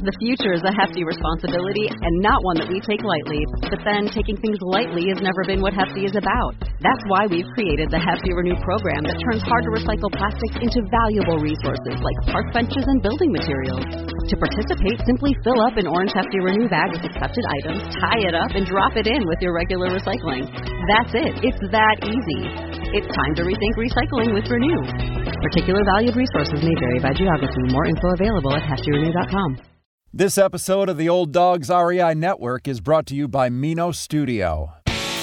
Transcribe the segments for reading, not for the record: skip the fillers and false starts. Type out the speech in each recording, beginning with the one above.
The future is a hefty responsibility and not one that we take lightly. But then taking things lightly has never been what Hefty is about. That's why we've created the Hefty Renew program that turns hard-to-recycle plastics into valuable resources like park benches and building materials. To participate, simply fill up an orange Hefty Renew bag with accepted items, tie it up, and drop it in with your regular recycling. That's it. It's that easy. It's time to rethink recycling with Renew. Particular valued resources may vary by geography. More info available at heftyrenew.com. This episode of the Old Dogs REI Network is brought to you by Mino Studio.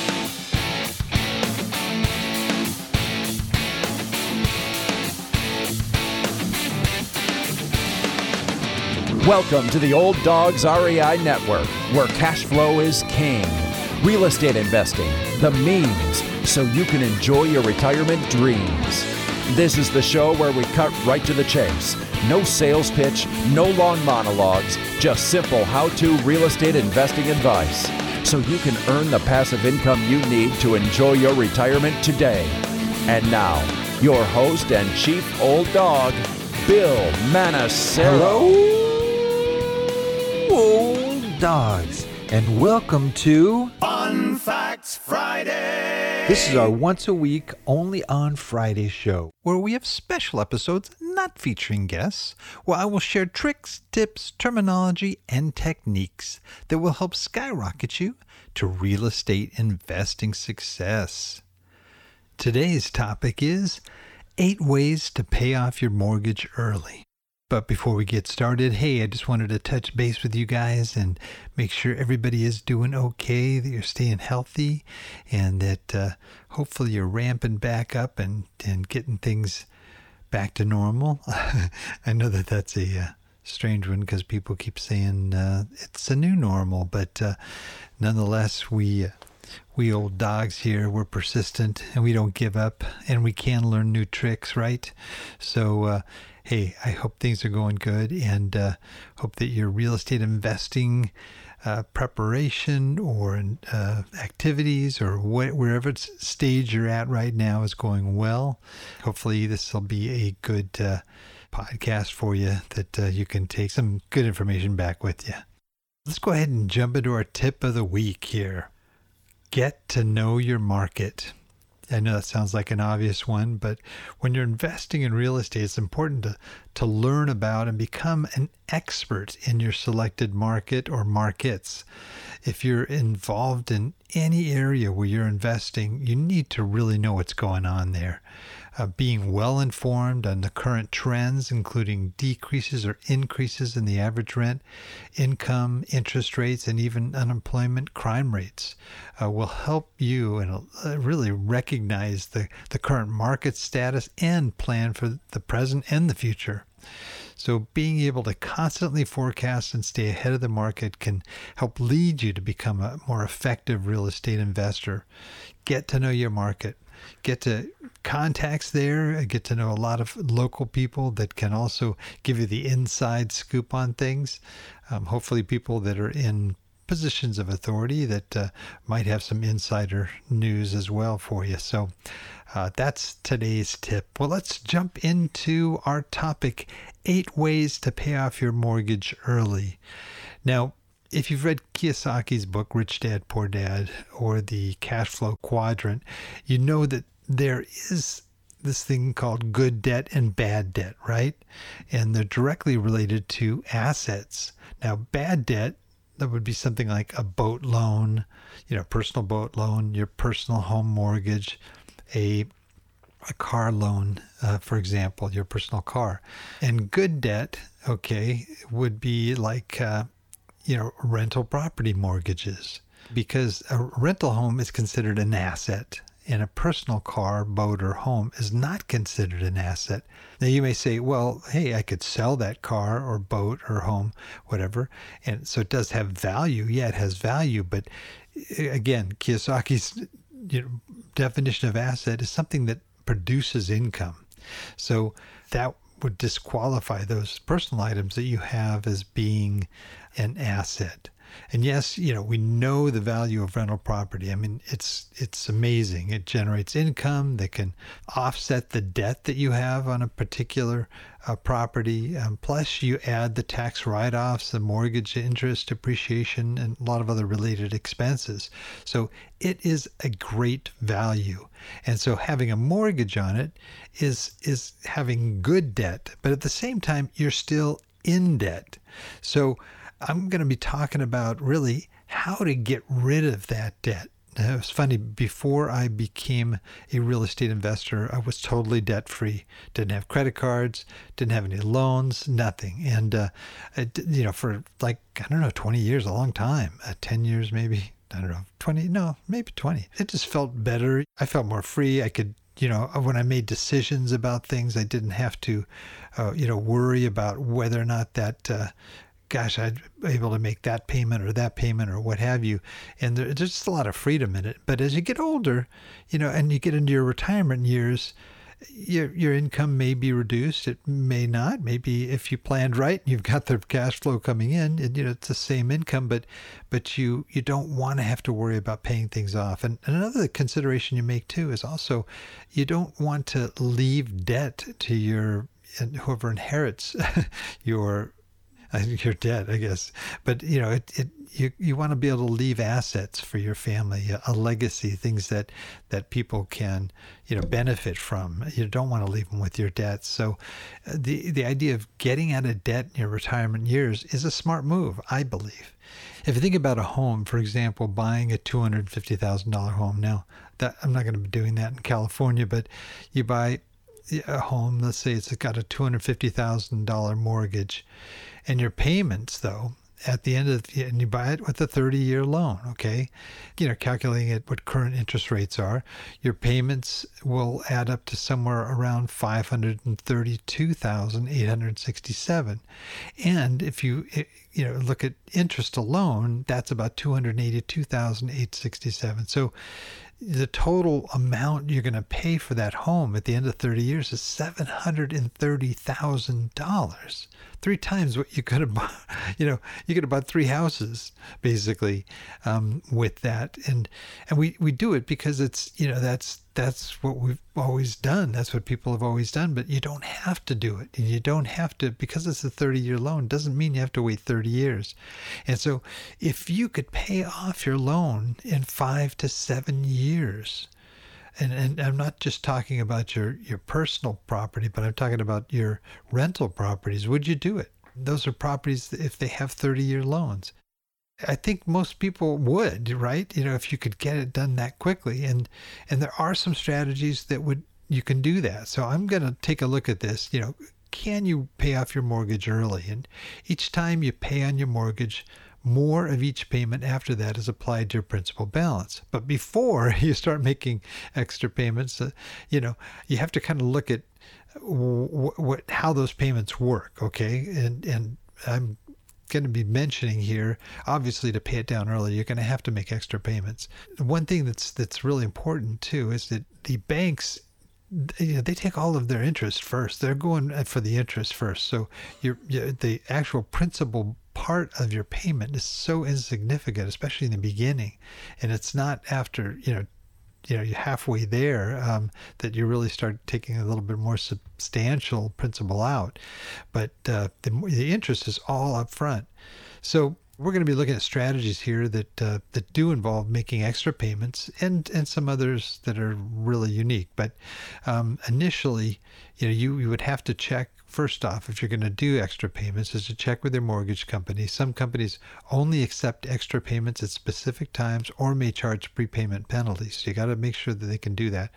Welcome to the Old Dogs REI Network, where cash flow is king. Real estate investing, the means, so you can enjoy your retirement dreams. This is the show where we cut right to the chase. No sales pitch, no long monologues, just simple how-to real estate investing advice, so you can earn the passive income you need to enjoy your retirement today. And now, your host and chief old dog, Bill Manassero. Hello, old dogs, and welcome to Fun Facts Friday. This is our once-a-week, only on Friday show, where we have special episodes not featuring guests, where I will share tricks, tips, terminology, and techniques that will help skyrocket you to real estate investing success. Today's topic is 8 ways to pay off your mortgage early. But before we get started, hey, I just wanted to touch base with you guys and make sure everybody is doing okay, that you're staying healthy, and that hopefully you're ramping back up and getting things back to normal. I know that that's a strange one because people keep saying it's a new normal, but nonetheless, we old dogs here, we're persistent and we don't give up, and we can learn new tricks, right? So, hey, I hope things are going good, and hope that your real estate investing preparation or activities or wherever stage you're at right now is going well. Hopefully this will be a good podcast for you that you can take some good information back with you. Let's go ahead and jump into our tip of the week here. Get to know your market. I know that sounds like an obvious one, but when you're investing in real estate, it's important to learn about and become an expert in your selected market or markets. If you're involved in any area where you're investing, you need to really know what's going on there. Being well informed on the current trends, including decreases or increases in the average rent, income, interest rates, and even unemployment crime rates will help you and really recognize the current market status and plan for the present and the future. So being able to constantly forecast and stay ahead of the market can help lead you to become a more effective real estate investor. Get to know your market. Get to contacts there, get to know a lot of local people that can also give you the inside scoop on things. Hopefully people that are in positions of authority that might have some insider news as well for you. So that's today's tip. Well, let's jump into our topic, 8 ways to pay off your mortgage early. Now, if you've read Kiyosaki's book, Rich Dad, Poor Dad, or the Cash Flow Quadrant, you know that there is this thing called good debt and bad debt, right? And they're directly related to assets. Now, bad debt, that would be something like a boat loan, personal boat loan, your personal home mortgage, a car loan, for example, your personal car. And good debt, would be like rental property mortgages, because a rental home is considered an asset and a personal car, boat, or home is not considered an asset. Now you may say, well, hey, I could sell that car or boat or home, whatever. And so it does have value. Yeah, it has value. But again, Kiyosaki's definition of asset is something that produces income. So that would disqualify those personal items that you have as being an asset. And yes, we know the value of rental property. I mean, it's amazing. It generates income that can offset the debt that you have on a particular property. Plus, you add the tax write-offs, the mortgage interest, depreciation, and a lot of other related expenses. So it is a great value. And so having a mortgage on it is having good debt, but at the same time, you're still in debt. So I'm going to be talking about really how to get rid of that debt. Now, it was funny, before I became a real estate investor, I was totally debt-free. Didn't have credit cards, didn't have any loans, nothing. And, for 20 years, a long time, 10 years maybe, I don't know, 20, no, maybe 20. It just felt better. I felt more free. I could, when I made decisions about things, I didn't have to, worry about whether or not that, I'd be able to make that payment or what have you. And there's just a lot of freedom in it. But as you get older, and you get into your retirement years, your income may be reduced. It may not. Maybe if you planned right, you've got the cash flow coming in, and it's the same income, but you don't want to have to worry about paying things off. And another consideration you make too is also you don't want to leave debt to whoever inherits your debt, I guess. But, you want to be able to leave assets for your family, a legacy, things that people can, benefit from. You don't want to leave them with your debts. So the idea of getting out of debt in your retirement years is a smart move, I believe. If you think about a home, for example, buying a $250,000 home. Now, I'm not going to be doing that in California, but you buy a home, let's say it's got a $250,000 mortgage, and your payments, though, at the end of and you buy it with a 30-year loan, okay? Calculating it what current interest rates are, your payments will add up to somewhere around $532,867. And if you look at interest alone, that's about $282,867. So the total amount you're going to pay for that home at the end of 30 years is $730,000. 3 times what you could have bought. You could have bought 3 houses basically with that. And we do it because it's, that's what we've always done. That's what people have always done. But you don't have to do it. And you don't have to, because it's a 30-year loan, doesn't mean you have to wait 30 years. And so if you could pay off your loan in 5 to 7 years, and I'm not just talking about your personal property, but I'm talking about your rental properties, would you do it? Those are properties if they have 30-year loans. I think most people would, right? If you could get it done that quickly. And there are some strategies you can do that. So I'm going to take a look at this. Can you pay off your mortgage early? And each time you pay on your mortgage, more of each payment after that is applied to your principal balance. But before you start making extra payments, you have to kind of look at how those payments work, okay? And I'm going to be mentioning here, obviously, to pay it down early, you're going to have to make extra payments. One thing that's really important too is that the banks, they take all of their interest first. They're going for the interest first. So the actual principal part of your payment is so insignificant, especially in the beginning. And it's not after, you're halfway there that you really start taking a little bit more substantial principal out. But the interest is all up front. So we're going to be looking at strategies here that do involve making extra payments and some others that are really unique. But initially, you would have to check. First off, if you're going to do extra payments, is to check with your mortgage company. Some companies only accept extra payments at specific times or may charge prepayment penalties. So you got to make sure that they can do that.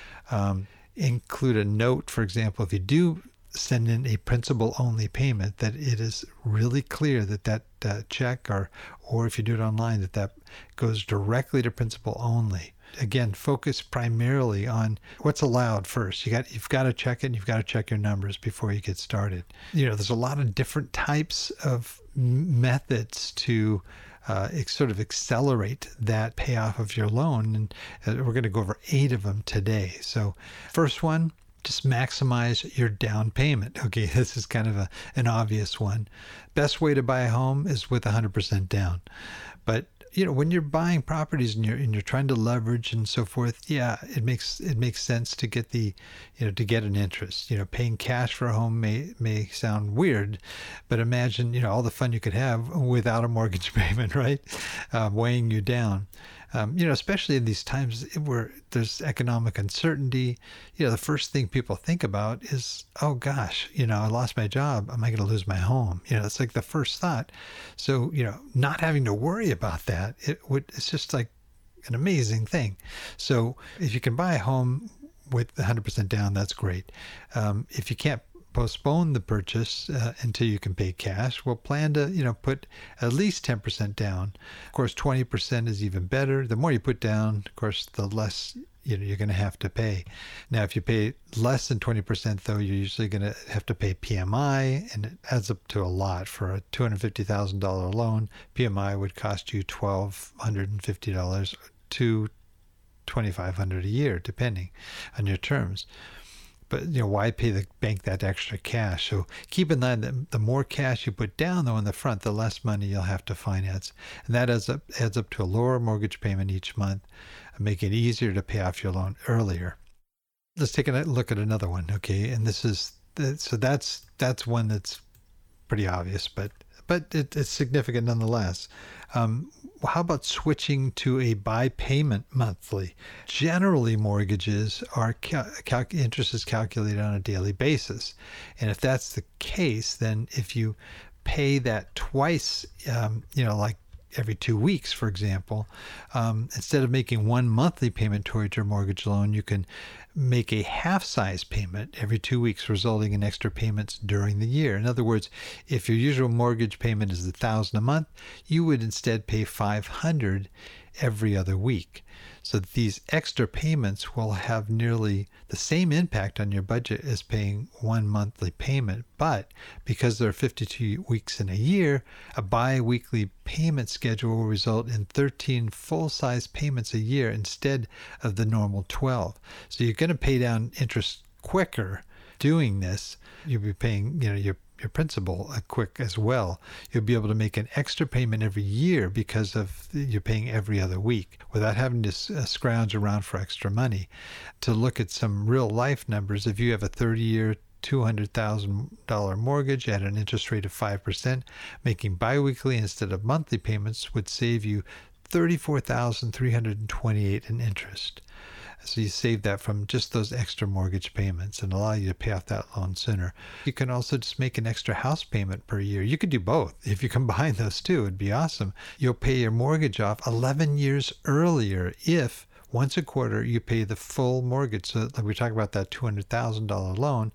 Include a note, for example, if you do send in a principal-only payment, that it is really clear that check or if you do it online, that goes directly to principal only. Again, focus primarily on what's allowed first. You've got to check it, and you've got to check your numbers before you get started. There's a lot of different types of methods to sort of accelerate that payoff of your loan, and we're going to go over 8 of them today. So first one, just maximize your down payment. Okay, this is kind of an obvious one. Best way to buy a home is with 100% down. But when you're buying properties and you're trying to leverage and so forth, yeah, it makes sense to get to get an interest. Paying cash for a home may sound weird, but imagine all the fun you could have without a mortgage payment, right? Weighing you down. Especially in these times where there's economic uncertainty, the first thing people think about is, oh gosh, I lost my job. Am I going to lose my home? It's like the first thought. So, not having to worry about that, it's just like an amazing thing. So if you can buy a home with 100% down, that's great. If you can't postpone the purchase until you can pay cash, we'll plan to put at least 10% down. Of course, 20% is even better. The more you put down, of course, the less you're going to have to pay. Now, if you pay less than 20%, though, you're usually going to have to pay PMI, and it adds up to a lot. For a $250,000 loan, PMI would cost you $1,250 to $2,500 a year, depending on your terms. But why pay the bank that extra cash? So keep in mind that the more cash you put down, though, in the front, the less money you'll have to finance, and that adds up to a lower mortgage payment each month, and make it easier to pay off your loan earlier. Let's take a look at another one, okay? And that's one that's pretty obvious, but it's significant nonetheless. How about switching to a by-payment monthly? Generally, mortgages are interest is calculated on a daily basis, and if that's the case, then if you pay that twice, like every 2 weeks, for example, instead of making one monthly payment towards your mortgage loan, you can make a half-size payment every 2 weeks, resulting in extra payments during the year. In other words, if your usual mortgage payment is $1,000 a month, you would instead pay $500 every other week. So these extra payments will have nearly the same impact on your budget as paying one monthly payment, but because there are 52 weeks in a year, a bi-weekly payment schedule will result in 13 full-size payments a year instead of the normal 12. So you're going to pay down interest quicker doing this. You'll be paying, your principal quick as well. You'll be able to make an extra payment every year because of you're paying every other week without having to scrounge around for extra money. To look at some real life numbers, if you have a 30-year, $200,000 mortgage at an interest rate of 5%, making biweekly instead of monthly payments would save you $34,328 in interest. So you save that from just those extra mortgage payments and allow you to pay off that loan sooner. You can also just make an extra house payment per year. You could do both. If you combine those two, it'd be awesome. You'll pay your mortgage off 11 years earlier if once a quarter you pay the full mortgage. So like we talk about that $200,000 loan,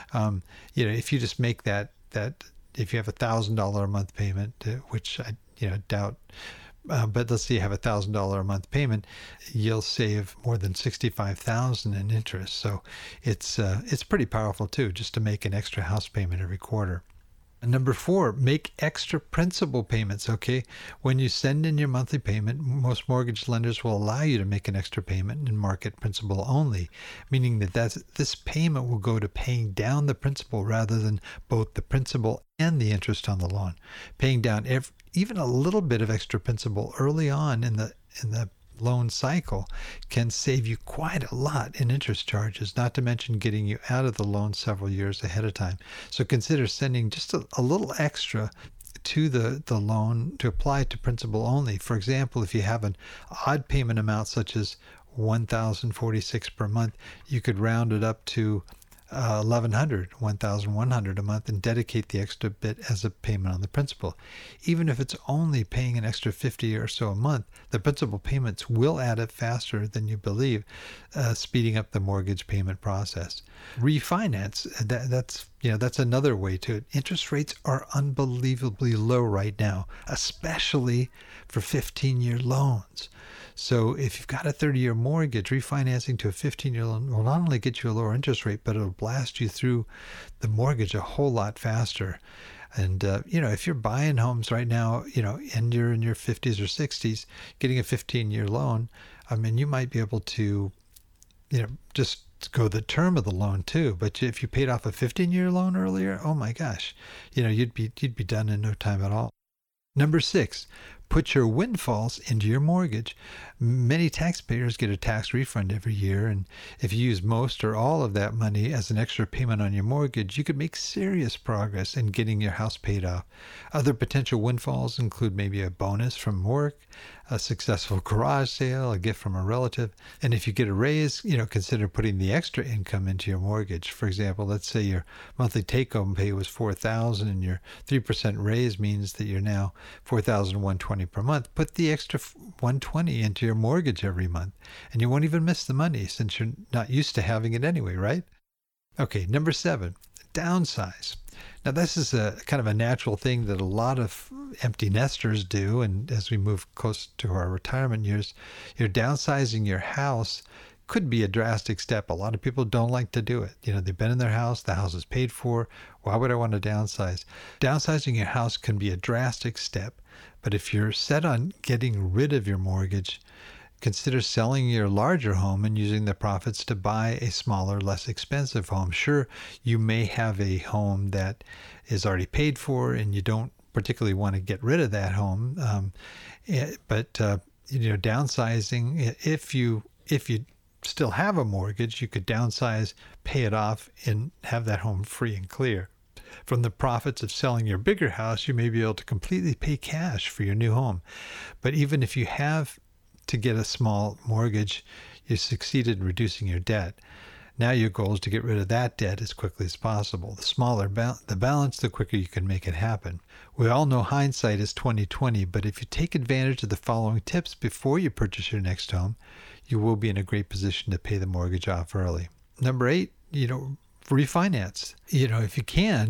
if you just make that if you have $1,000 a month payment, which I doubt, but let's say you have $1,000 a month payment, you'll save more than $65,000 in interest. So it's pretty powerful too, just to make an extra house payment every quarter. And number 4, make extra principal payments. Okay, when you send in your monthly payment, most mortgage lenders will allow you to make an extra payment and mark it principal only, meaning that this payment will go to paying down the principal rather than both the principal and the interest on the loan. Paying down even a little bit of extra principal early on in the loan cycle can save you quite a lot in interest charges, not to mention getting you out of the loan several years ahead of time. So consider sending just a little extra to the loan to apply to principal only. For example, if you have an odd payment amount such as $1,046 per month, you could round it up to $1,100 a month and dedicate the extra bit as a payment on the principal. Even if it's only paying an extra $50 or so a month, the principal payments will add up faster than you believe, speeding up the mortgage payment process. Refinance, that's another way to it. Interest rates are unbelievably low right now, especially for 15-year loans. So if you've got a 30-year mortgage, refinancing to a 15-year loan will not only get you a lower interest rate, but it'll blast you through the mortgage a whole lot faster. And, if you're buying homes right now, and you're in your 50s or 60s, getting a 15-year loan, you might be able to, just go the term of the loan too. But if you paid off a 15-year loan earlier, oh my gosh, you'd be done in no time at all. Number 6, put your windfalls into your mortgage. Many taxpayers get a tax refund every year, and if you use most or all of that money as an extra payment on your mortgage, you could make serious progress in getting your house paid off. Other potential windfalls include maybe a bonus from work, a successful garage sale, a gift from a relative. And if you get a raise, consider putting the extra income into your mortgage. For example, let's say your monthly take-home pay was $4,000 and your 3% raise means that you're now $4,120 per month. Put the extra $120 into your mortgage every month, and you won't even miss the money since you're not used to having it anyway, right? Okay, number 7, downsize. Now, this is a kind of a natural thing that a lot of empty nesters do, and as we move close to our retirement years, you're downsizing your house could be a drastic step. A lot of people don't like to do it. They've been in their house, the house is paid for. Why would I want to downsize? Downsizing your house can be a drastic step, but if you're set on getting rid of your mortgage, consider selling your larger home and using the profits to buy a smaller, less expensive home. Sure, you may have a home that is already paid for and you don't particularly want to get rid of that home, but downsizing, if you still have a mortgage, you could downsize, pay it off, and have that home free and clear. From the profits of selling your bigger house, you may be able to completely pay cash for your new home. But even if you have to get a small mortgage, you succeeded in reducing your debt. Now your goal is to get rid of that debt as quickly as possible. The smaller the balance, the quicker you can make it happen. We all know hindsight is 20/20, but if you take advantage of the following tips before you purchase your next home, you will be in a great position to pay the mortgage off early. Number 8, refinance. If you can,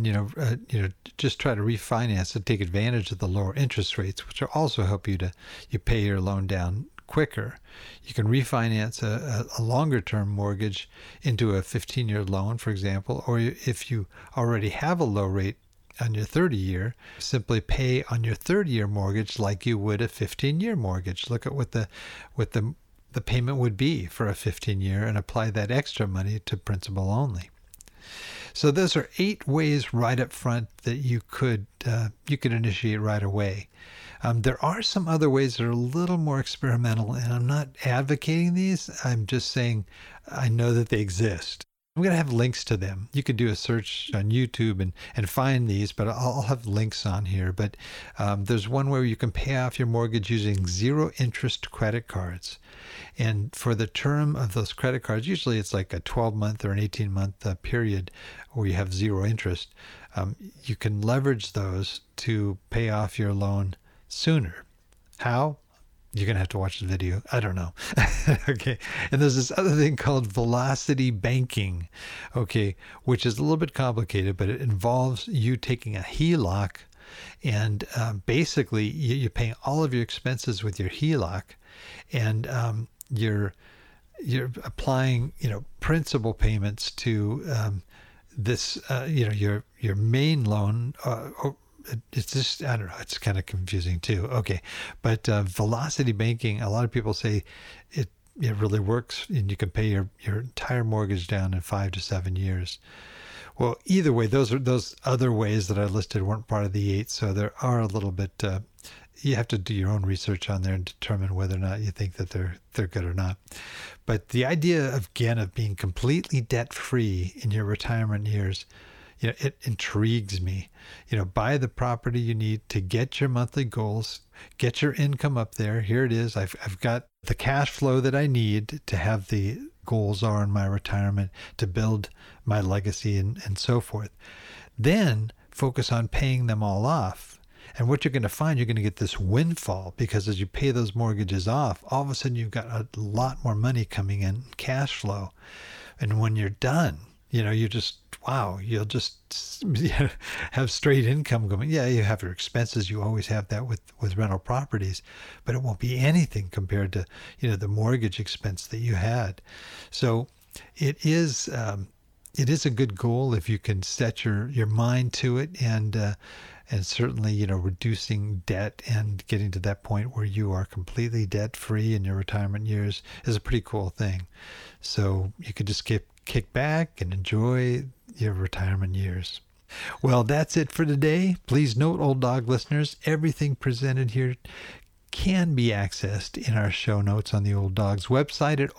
just try to refinance and take advantage of the lower interest rates, which will also help you pay your loan down quicker. You can refinance a longer term mortgage into a 15-year loan, for example, or if you already have a low rate on your 30-year, simply pay on your 30-year mortgage like you would a 15-year mortgage. Look at what the payment would be for a 15-year and apply that extra money to principal only. So those are 8 ways right up front that you could initiate right away. There are some other ways that are a little more experimental, and I'm not advocating these. I'm just saying I know that they exist. I'm going to have links to them. You could do a search on YouTube and find these, but I'll have links on here. But there's one where you can pay off your mortgage using zero interest credit cards. And for the term of those credit cards, usually it's like a 12-month or an 18-month period where you have zero interest. You can leverage those to pay off your loan sooner. How? You're going to have to watch the video. I don't know. Okay. And there's this other thing called velocity banking, okay, which is a little bit complicated, but it involves you taking a HELOC and basically you're paying all of your expenses with your HELOC, and you're applying, principal payments to this, your main loan. It's just, I don't know, it's kind of confusing too. Okay. But velocity banking, a lot of people say it really works and you can pay your entire mortgage down in 5 to 7 years. Well, either way, those other ways that I listed weren't part of the 8. So there are a little bit, you have to do your own research on there and determine whether or not you think that they're good or not. But the idea of being completely debt free in your retirement years, it intrigues me. Buy the property you need to get your monthly goals, get your income up there. Here it is. I've got the cash flow that I need to have the goals are in my retirement, to build my legacy and so forth. Then focus on paying them all off. And what you're going to find, you're going to get this windfall, because as you pay those mortgages off, all of a sudden you've got a lot more money coming in, cash flow. And when you're done, you just, wow, you'll just have straight income going. Yeah, you have your expenses. You always have that with rental properties, but it won't be anything compared to, the mortgage expense that you had. So it is a good goal if you can set your mind to it and And certainly, reducing debt and getting to that point where you are completely debt-free in your retirement years is a pretty cool thing. So you could just kick back and enjoy your retirement years. Well, that's it for today. Please note, Old Dog listeners, everything presented here can be accessed in our show notes on the Old Dogs website at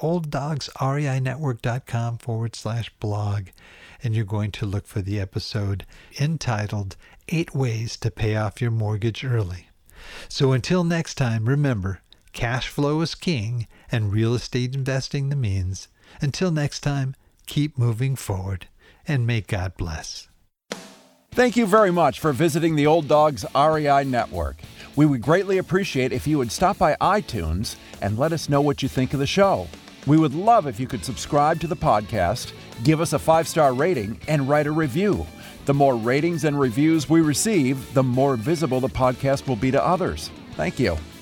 olddogsreinetwork.com/blog. And you're going to look for the episode entitled 8 Ways to Pay Off Your Mortgage Early. So until next time, remember, cash flow is king and real estate investing the means. Until next time, keep moving forward and may God bless. Thank you very much for visiting the Old Dogs REI Network. We would greatly appreciate if you would stop by iTunes and let us know what you think of the show. We would love if you could subscribe to the podcast, give us a 5-star rating, and write a review. The more ratings and reviews we receive, the more visible the podcast will be to others. Thank you.